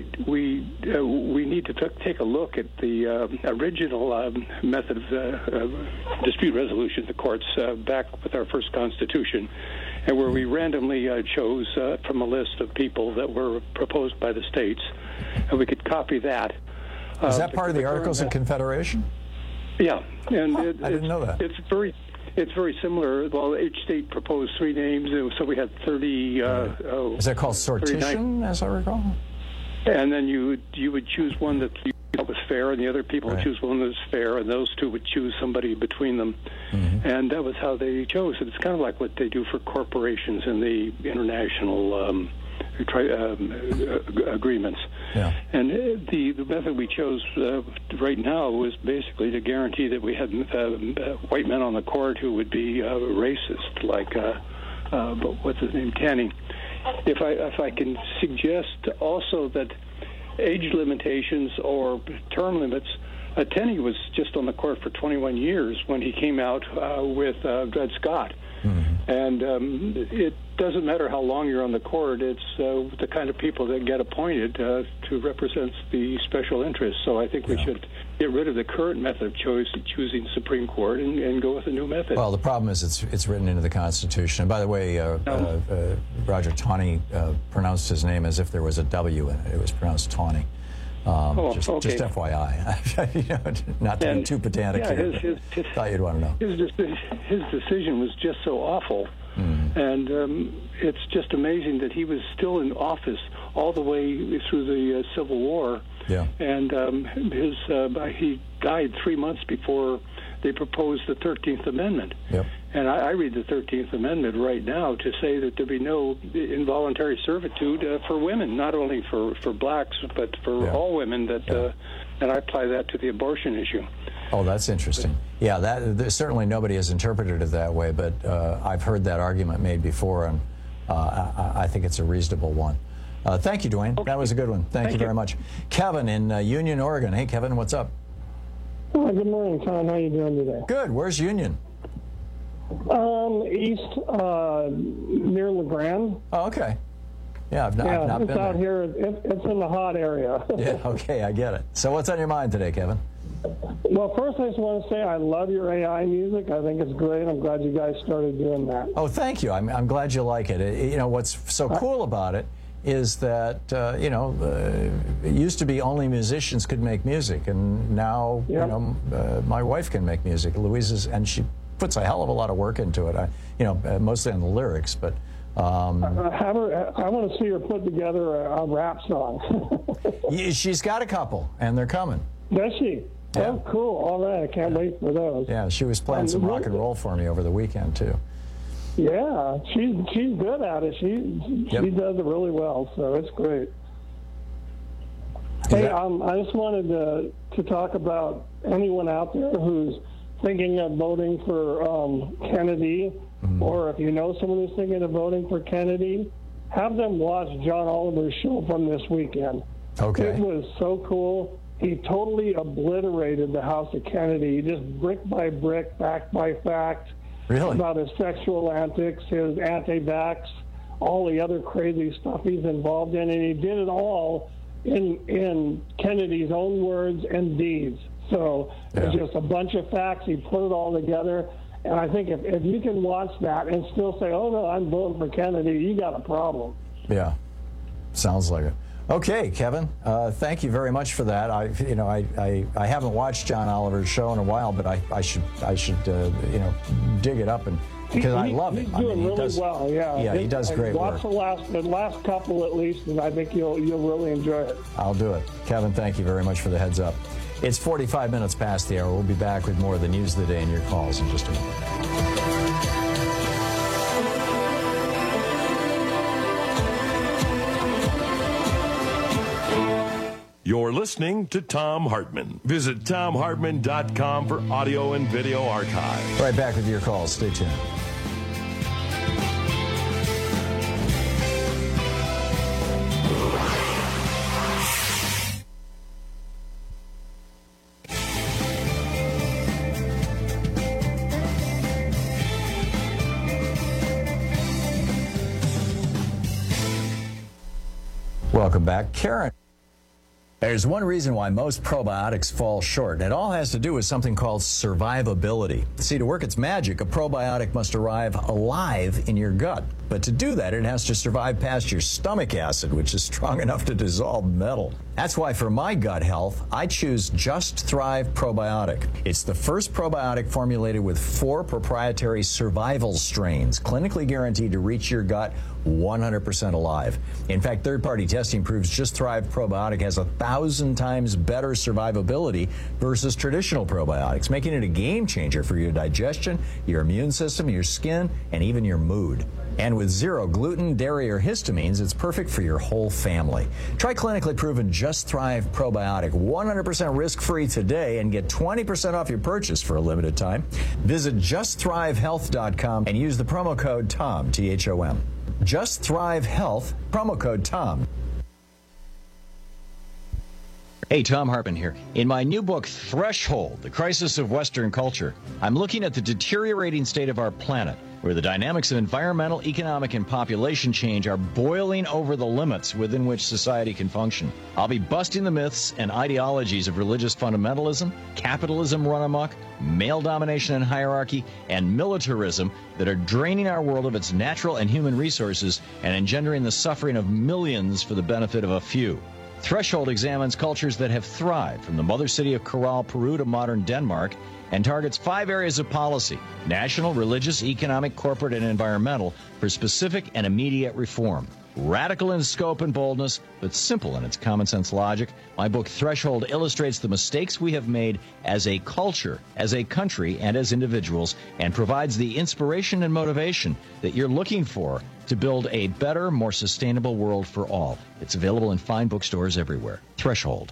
need to take a look at the original method of dispute resolution, the courts back with our first Constitution, and where we randomly chose from a list of people that were proposed by the states, and we could copy that. Is that part of the Articles of Confederation? Yeah, and I didn't know that. It's very similar. Well, each state proposed 3 names, so we had 30. Is that called sortition, as I recall? And then you would choose one that you thought was fair, and the other people would choose one that was fair, and those two would choose somebody between them. Mm-hmm. And that was how they chose it. It's kind of like what they do for corporations in the international agreements. Yeah. And the method we chose right now was basically to guarantee that we had white men on the court who would be racist, like what's his name, Taney. If I can suggest also that age limitations or term limits. Tenney was just on the court for 21 years when he came out with Dred Scott. Mm-hmm. And it doesn't matter how long you're on the court. It's the kind of people that get appointed to represent the special interests. So I think we should get rid of the current method of choosing Supreme Court and go with a new method. Well, the problem is it's written into the Constitution. And by the way, Roger Taney pronounced his name as if there was a W in it. It was pronounced Taney. Just FYI. Not to be too pedantic here. Thought you'd want to know. His decision was just so awful. Mm. And it's just amazing that he was still in office all the way through the Civil War. Yeah. And he died 3 months before they proposed the 13th Amendment. Yep. And I read the 13th Amendment right now to say that there be no involuntary servitude for women, not only for blacks, but for all women. And I apply that to the abortion issue. Oh, that's interesting. Yeah, certainly nobody has interpreted it that way, but I've heard that argument made before I think it's a reasonable one. Thank you, Dwayne. Okay. That was a good one. Thank you very much. Kevin in Union, Oregon. Hey, Kevin, what's up? Oh, good morning, Tom. How are you doing today? Good. Where's Union? East, near LeGrand. Oh, okay. Yeah, I've not it's been out there. here. It's in the hot area. Yeah, okay, I get it. So what's on your mind today, Kevin? Well, first I just want to say I love your AI music. I think it's great. I'm glad you guys started doing that. Oh, thank you. I'm glad you like it. You know, what's so cool about it is that, it used to be only musicians could make music, and now, my wife can make music. Louise and she puts a hell of a lot of work into it, mostly on the lyrics, but... I want to see her put together a rap song. She's got a couple, and they're coming. Does she? Yeah. Oh, cool. All right. I can't wait for those. Yeah, she was playing some rock and roll for me over the weekend, too. Yeah, she's good at it. She does it really well, so it's great. Hey, I just wanted to talk about anyone out there who's thinking of voting for Kennedy, or if you know someone who's thinking of voting for Kennedy, have them watch John Oliver's show from this weekend. Okay. It was so cool. He totally obliterated the House of Kennedy, just brick by brick, fact by fact, about his sexual antics, his anti-vax, all the other crazy stuff he's involved in, and he did it all in Kennedy's own words and deeds. So it's just a bunch of facts. He put it all together. And I think if you can watch that and still say, oh, no, I'm voting for Kennedy, you got a problem. Yeah, sounds like it. Okay, Kevin, thank you very much for that. I haven't watched John Oliver's show in a while, but I should dig it up because I love it. He's doing really well. Yeah, he does great work. Watch the last couple at least, and I think you'll really enjoy it. I'll do it. Kevin, thank you very much for the heads up. It's 45 minutes past the hour. We'll be back with more of the news of the day and your calls in just a moment. You're listening to Thom Hartmann. Visit ThomHartmann.com for audio and video archive. Right back with your calls. Stay tuned. Welcome back. Karen. There's one reason why most probiotics fall short, and it all has to do with something called survivability. See, to work its magic, a probiotic must arrive alive in your gut. But to do that, it has to survive past your stomach acid, which is strong enough to dissolve metal. That's why for my gut health, I choose Just Thrive Probiotic. It's the first probiotic formulated with 4 proprietary survival strains, clinically guaranteed to reach your gut 100% alive. In fact, third-party testing proves Just Thrive Probiotic has 1,000 times better survivability versus traditional probiotics, making it a game changer for your digestion, your immune system, your skin, and even your mood. And with 0 gluten, dairy, or histamines, it's perfect for your whole family. Try clinically proven Just Thrive Probiotic 100% risk-free today and get 20% off your purchase for a limited time. Visit JustThriveHealth.com and use the promo code TOM, T-H-O-M. Just Thrive Health, promo code TOM. Hey, Thom Hartmann here. In my new book, Threshold, The Crisis of Western Culture, I'm looking at the deteriorating state of our planet, where the dynamics of environmental, economic, and population change are boiling over the limits within which society can function. I'll be busting the myths and ideologies of religious fundamentalism, capitalism run amok, male domination and hierarchy, and militarism that are draining our world of its natural and human resources and engendering the suffering of millions for the benefit of a few. Threshold examines cultures that have thrived, from the mother city of Corral, Peru to modern Denmark, and targets 5 areas of policy: national, religious, economic, corporate, and environmental, for specific and immediate reform. Radical in scope and boldness, but simple in its common sense logic, my book Threshold illustrates the mistakes we have made as a culture, as a country, and as individuals, and provides the inspiration and motivation that you're looking for to build a better, more sustainable world for all. It's available in fine bookstores everywhere. Threshold.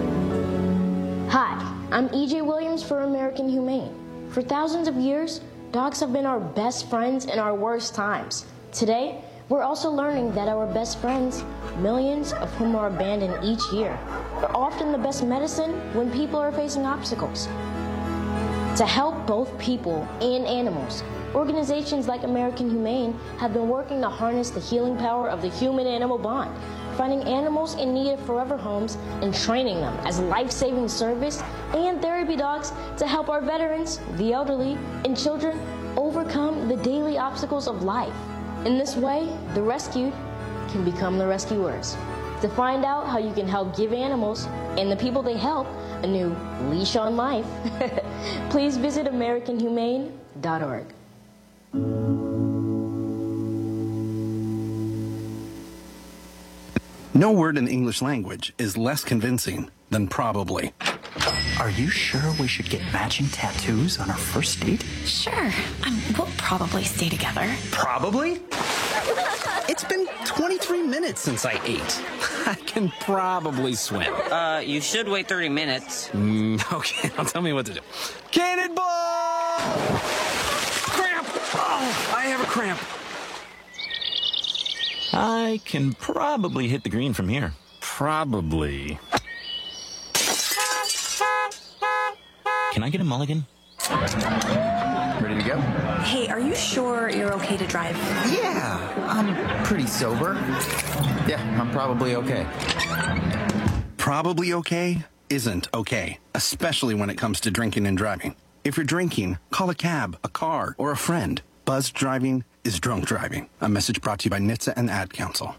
Hi, I'm E.J. Williams for American Humane. For thousands of years, dogs have been our best friends in our worst times. Today, we're also learning that our best friends, millions of whom are abandoned each year, are often the best medicine when people are facing obstacles. To help both people and animals, organizations like American Humane have been working to harness the healing power of the human-animal bond, finding animals in need of forever homes and training them as life-saving service and therapy dogs to help our veterans, the elderly, and children overcome the daily obstacles of life. In this way, the rescued can become the rescuers. To find out how you can help give animals and the people they help a new leash on life, please visit AmericanHumane.org. No word in the English language is less convincing than probably. Are you sure we should get matching tattoos on our first date? Sure. We'll probably stay together. Probably? It's been 23 minutes since I ate. I can probably swim. You should wait 30 minutes. Okay, now tell me what to do. Cannonball! Cramp! Oh, I have a cramp. I can probably hit the green from here. Probably. Can I get a mulligan? Ready to go? Hey, are you sure you're okay to drive? Yeah, I'm pretty sober. Yeah, I'm probably okay. Probably okay isn't okay, especially when it comes to drinking and driving. If you're drinking, call a cab, a car, or a friend. Buzzed driving is drunk driving. A message brought to you by NHTSA and the Ad Council.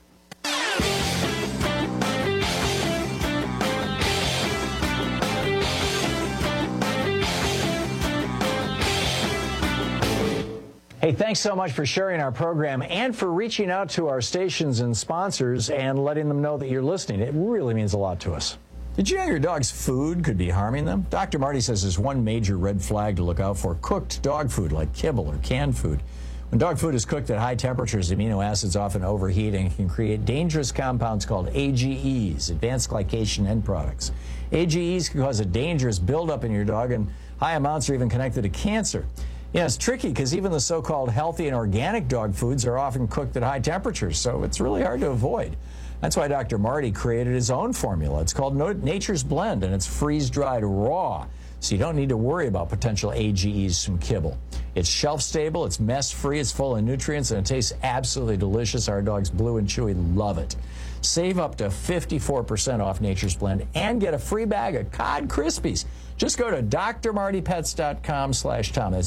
Hey, thanks so much for sharing our program and for reaching out to our stations and sponsors and letting them know that you're listening. It really means a lot to us. Did you know your dog's food could be harming them? Dr. Marty says there's one major red flag to look out for: cooked dog food like kibble or canned food. When dog food is cooked at high temperatures, amino acids often overheat and can create dangerous compounds called AGEs, advanced glycation end products. AGEs can cause a dangerous buildup in your dog, and high amounts are even connected to cancer. Yeah, it's tricky because even the so-called healthy and organic dog foods are often cooked at high temperatures, so it's really hard to avoid. That's why Dr. Marty created his own formula. It's called Nature's Blend, and it's freeze-dried raw, so you don't need to worry about potential AGEs from kibble. It's shelf-stable, it's mess-free, it's full of nutrients, and it tastes absolutely delicious. Our dogs, Blue and Chewy, love it. Save up to 54% off Nature's Blend and get a free bag of Cod Krispies. Just go to drmartypets.com/Tom. That's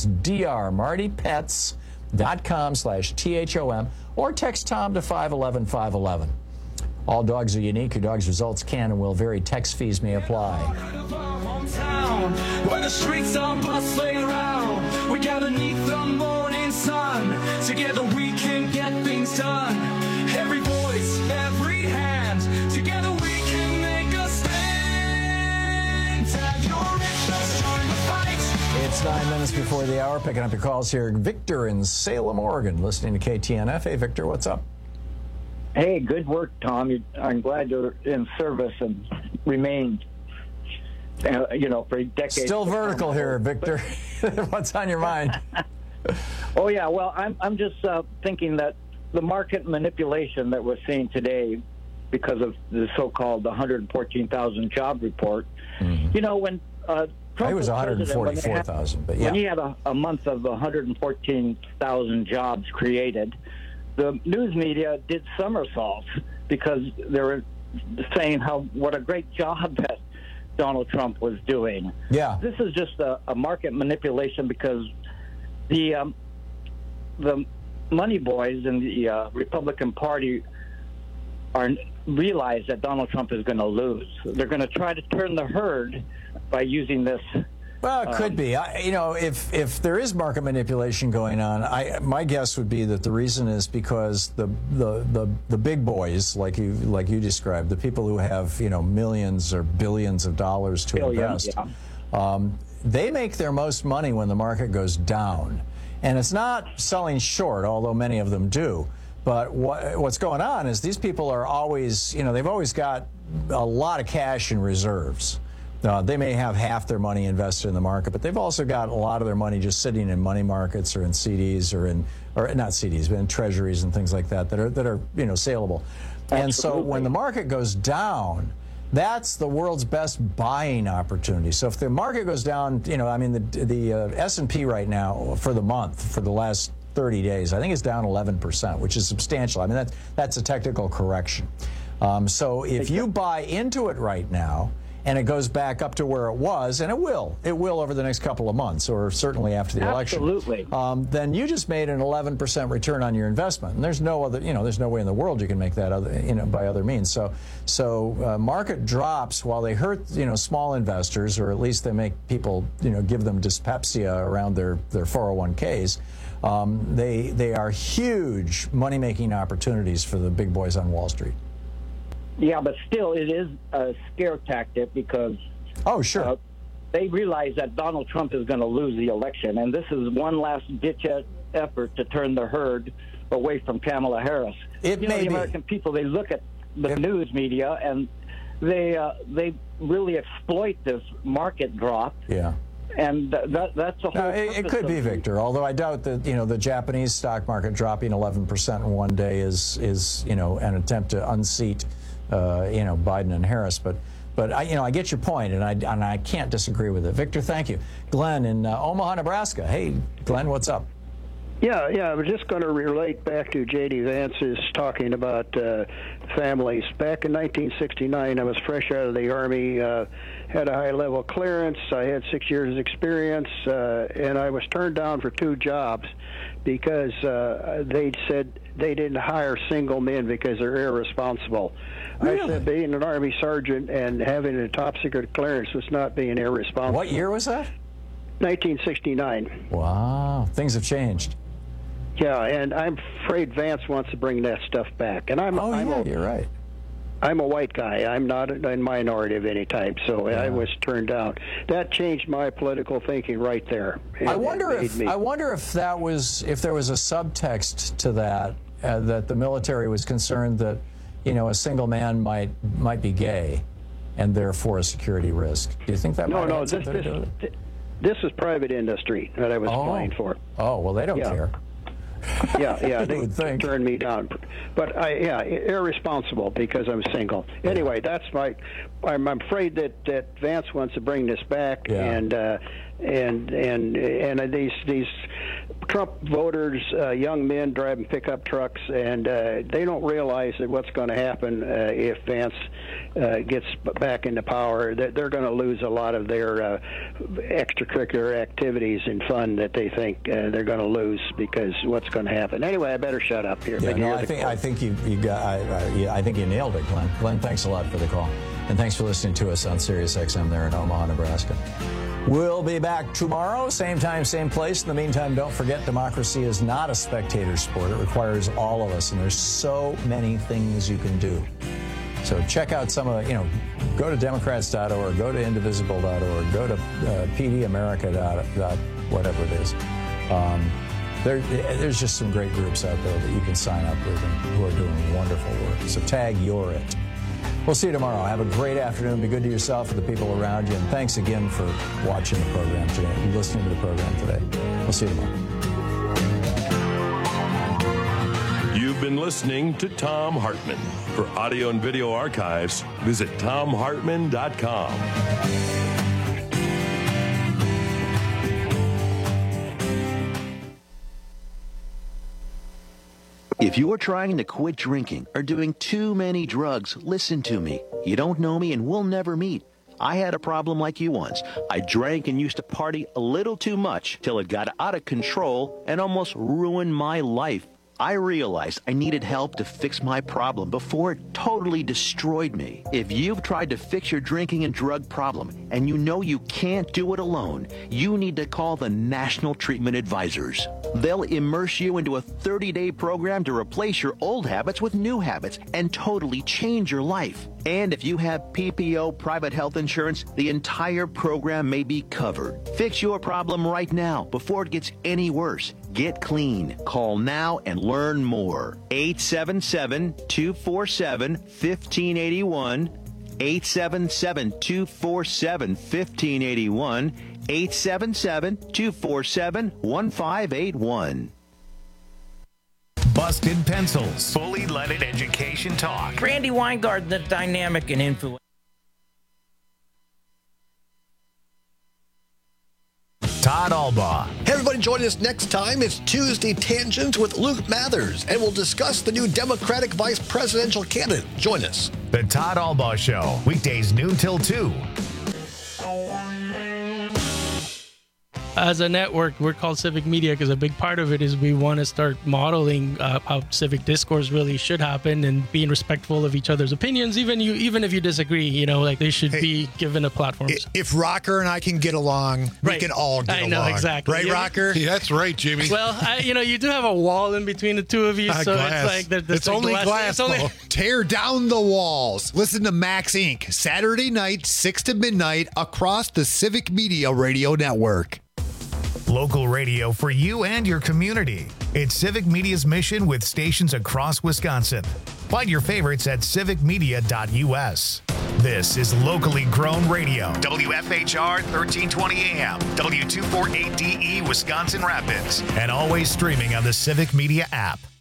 drmartypets.com/THOM, or text Tom to 511-511. All dogs are unique. Your dog's results can and will vary. Text fees may apply. Where the streets are bustling around, we gather neath the morning sun. Together we can get things done. Every voice, every hand, together we can make a stand. Tag your interest, join the fight. It's 9 minutes before the hour. Picking up your calls here. Victor in Salem, Oregon, listening to KTNF. Hey, Victor, what's up? Hey, good work, Tom. I'm glad you're in service and remained, for decades. Still vertical here, Victor. What's on your mind? Oh, yeah. Well, I'm just thinking that the market manipulation that we're seeing today because of the so-called 114,000 job report, when Trump it was 144,000, but yeah. When he had a month of 114,000 jobs created, the news media did somersaults because they were saying what a great job that Donald Trump was doing. Yeah. This is just a market manipulation because the money boys in the Republican Party realize that Donald Trump is going to lose. They're going to try to turn the herd by using this. Well, it could be. If there is market manipulation going on, my guess would be that the reason is because the big boys, like you described, the people who have millions or billions of dollars to invest, they make their most money when the market goes down, and it's not selling short, although many of them do. But what's going on is these people are always, they've always got a lot of cash in reserves. They may have half their money invested in the market, but they've also got a lot of their money just sitting in money markets or in CDs or not CDs, but in treasuries and things like that are saleable. Absolutely. And so when the market goes down, that's the world's best buying opportunity. So if the market goes down, the S&P right now for the month, for the last 30 days, I think it's down 11%, which is substantial. I mean, that's a technical correction. So if you buy into it right now, and it goes back up to where it was, and it will over the next couple of months, or certainly after the election. Absolutely. Then you just made an 11% return on your investment, and there's no other, there's no way in the world you can make that by other means. So market drops while they hurt, small investors, or at least they make people, give them dyspepsia around their 401ks. They are huge money-making opportunities for the big boys on Wall Street. Yeah, but still, it is a scare tactic because they realize that Donald Trump is going to lose the election, and this is one last-ditch effort to turn the herd away from Kamala Harris. The American people, they look at the news media, and they really exploit this market drop. Yeah. And that's a whole it could be, Victor, although I doubt that, the Japanese stock market dropping 11% in one day is an attempt to unseat Biden and Harris, but I get your point, and I can't disagree with it. Victor, thank you. Glenn in Omaha, Nebraska. Hey, Glenn, what's up? Yeah, I was just going to relate back to J.D. Vance's talking about families. Back in 1969, I was fresh out of the Army, had a high-level clearance. I had 6 years' experience, and I was turned down for 2 jobs because they said they didn't hire single men because they're irresponsible. Really? I said being an Army sergeant and having a top-secret clearance was not being irresponsible. What year was that? 1969. Wow. Things have changed. Yeah, and I'm afraid Vance wants to bring that stuff back. And you're right. I'm a white guy. I'm not a minority of any type, so I was turned down. That changed my political thinking right there. I wonder if there was a subtext to that that the military was concerned that a single man might be gay, and therefore a security risk. Do you think that might have something to do with it? This is private industry that I was applying for. Oh, well, they don't care. Yeah, they turned me down. But irresponsible because I'm single. Anyway, that's I'm afraid that Vance wants to bring this back, and these Trump voters, young men driving pickup trucks, and they don't realize that what's going to happen if Vance gets back into power. They're going to lose a lot of their extracurricular activities and fun that they think they're going to lose because what's going to happen. Anyway, I better shut up here. I think you nailed it, Glenn. Glenn, thanks a lot for the call, and thanks for listening to us on Sirius XM there in Omaha, Nebraska. We'll be back tomorrow, same time, same place. In the meantime, don't forget, democracy is not a spectator sport. It requires all of us, and there's so many things you can do. So check out some of go to Democrats.org, go to Indivisible.org, go to PDAmerica. Whatever it is. There's just some great groups out there that you can sign up with and who are doing wonderful work. So tag You're It. We'll see you tomorrow. Have a great afternoon. Be good to yourself and the people around you. And thanks again for watching the program today, listening to the program today. We'll see you tomorrow. You've been listening to Thom Hartmann. For audio and video archives, visit ThomHartmann.com. If you're trying to quit drinking or doing too many drugs, listen to me. You don't know me and we'll never meet. I had a problem like you once. I drank and used to party a little too much till it got out of control and almost ruined my life. I realized I needed help to fix my problem before it totally destroyed me. If you've tried to fix your drinking and drug problem and you know you can't do it alone, you need to call the National Treatment Advisors. They'll immerse you into a 30-day program to replace your old habits with new habits and totally change your life. And if you have PPO private health insurance, the entire program may be covered. Fix your problem right now before it gets any worse. Get clean. Call now and learn more. 877-247-1581. 877-247-1581. 877-247-1581. Busted Pencils. Fully leaded education talk. Randy Weingart, the dynamic and influential. Todd Albaugh. Hey, everybody, join us next time. It's Tuesday Tangents with Luke Mathers, and we'll discuss the new Democratic vice presidential candidate. Join us. The Todd Albaugh Show, weekdays noon till 2. As a network, we're called Civic Media because a big part of it is we want to start modeling how civic discourse really should happen and being respectful of each other's opinions, even if you disagree. Like they should be given a platform. If Rocker and I can get along, we can all get along. I know, exactly. Right, Rocker? Yeah, that's right, Jimmy. Well, you do have a wall in between the two of you, so glass. it's like it's only glass. Tear down the walls. Listen to Max Inc. Saturday night, 6 to midnight, across the Civic Media Radio Network. Local radio for you and your community. It's Civic Media's mission with stations across Wisconsin. Find your favorites at civicmedia.us. This is locally grown radio. WFHR 1320 AM, W248DE Wisconsin Rapids, and always streaming on the Civic Media app.